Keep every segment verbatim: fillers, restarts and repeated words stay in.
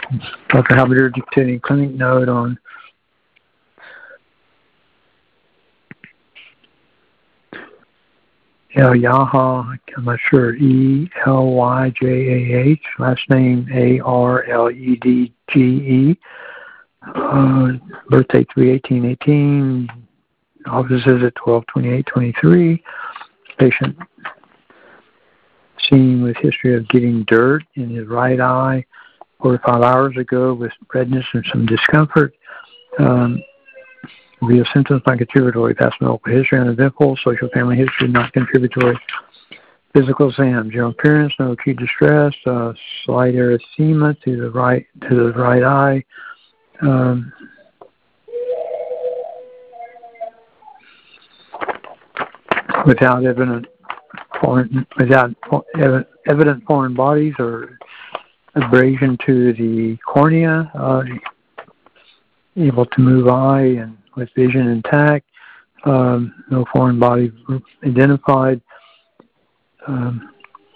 Doctor Halbert dictating clinic note on Elyaha, I'm not sure, E L Y J A H, last name A R L E D G E, uh, birthday three eighteen eighteen, office visit twelve twenty-eight twenty-three, patient seen with history of getting dirt in his right eye four to five hours ago with redness and some discomfort. Um, real symptoms not contributory. Past medical history uneventful. Social family history not contributory. Physical exam. General appearance, no acute distress. Uh, slight erythema to the right to the right eye. Um, without evident foreign, without evident foreign bodies or abrasion to the cornea, uh, able to move eye and with vision intact, um, no foreign body identified. Um,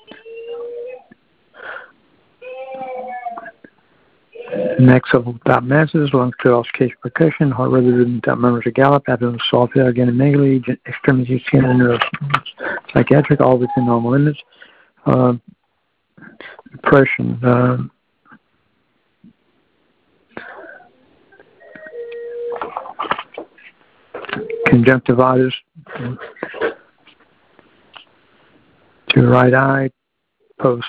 next up without masses, lungs to auscultation percussion, heart rate rhythm without murmurs or gallop, abdomen soft, again extremity skin and neuro psychiatric, all within normal limits. Uh, depression. Uh, conjunctivitis to the right eye, post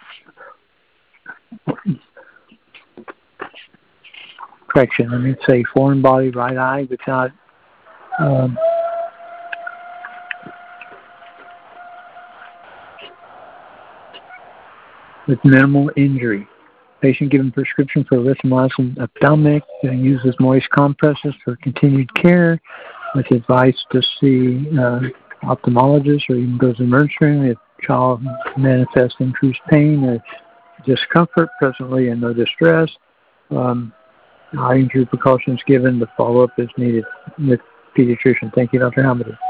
correction. Let me say foreign body, right eye, without um, with minimal injury. Patient given prescription for erythromycin ophthalmic, uses moist compresses for continued care, with advice to see uh, ophthalmologist or even go to the emergency room if child manifests increased pain or discomfort presently and no distress. Um, eye injury precautions given. The follow-up is needed with pediatrician. Thank you, Doctor Hamilton.